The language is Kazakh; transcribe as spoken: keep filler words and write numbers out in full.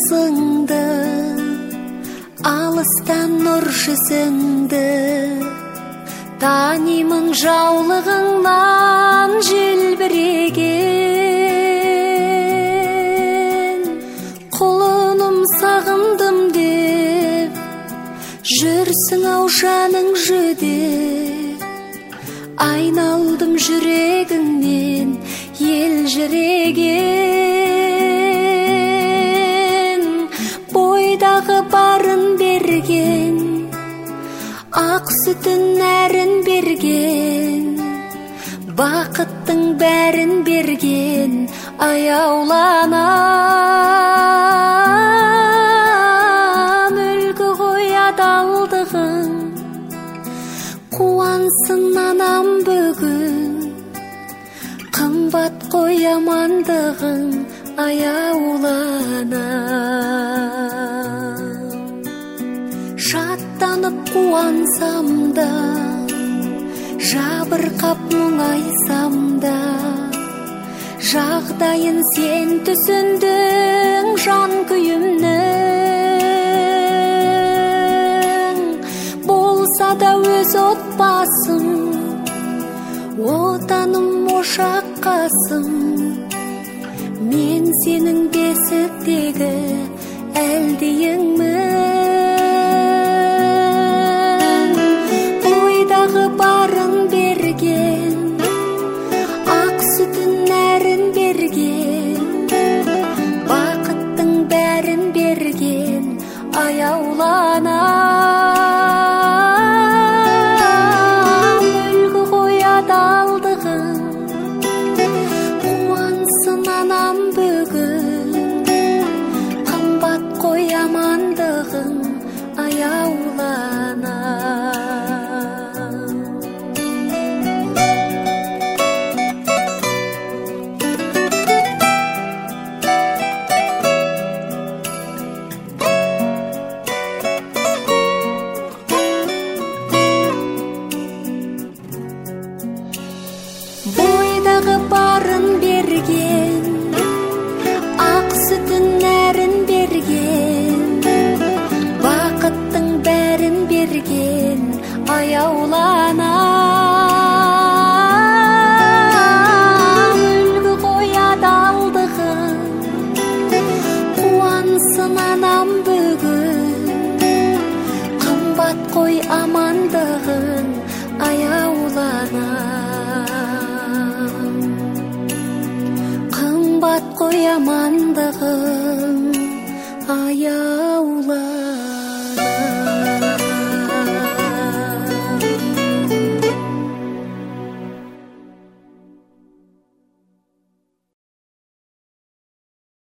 сыңды, алыстан нұр жүзіңді, танимын жаулығыңнан желбіреген. Құлыным сағындым деп, жүрсің ау жаның жүдеп, айналдым жүрегіңнен елжіреген. Бойдағы барын берген, ақ сүтін нәрін берген, бақыттың бәрін берген, аяуланам. Үлгі ғой адалдығың, қуансын анам бүгін, қымбат қой амандығың, аяуланам. Шаттанып қуансам да, жабырқап мұңайсам да, жағдайын сен түсіндің жан күйімнің. Болса да өз отбасым, отаным ошаққасым, мен сенің бесіктегі әлдейіңмін. Бойдағы барын берген, ақ сүтін нәрін берген, бақыттың бәрін берген, аяуланам. Үлгі ғой адалдығың, қуансын анам бүгін, қымбат қой амандығың, аяуланам. Бойдағы барын берген, ақ сүтін нәрін берген, бақыттың бәрін берген, аяуланам. Үлгі ғой адалдығың, қуансын анам бүгін, қымбат қой амандығың, аяуланам. Қымбат қой амандығың, аяуланам.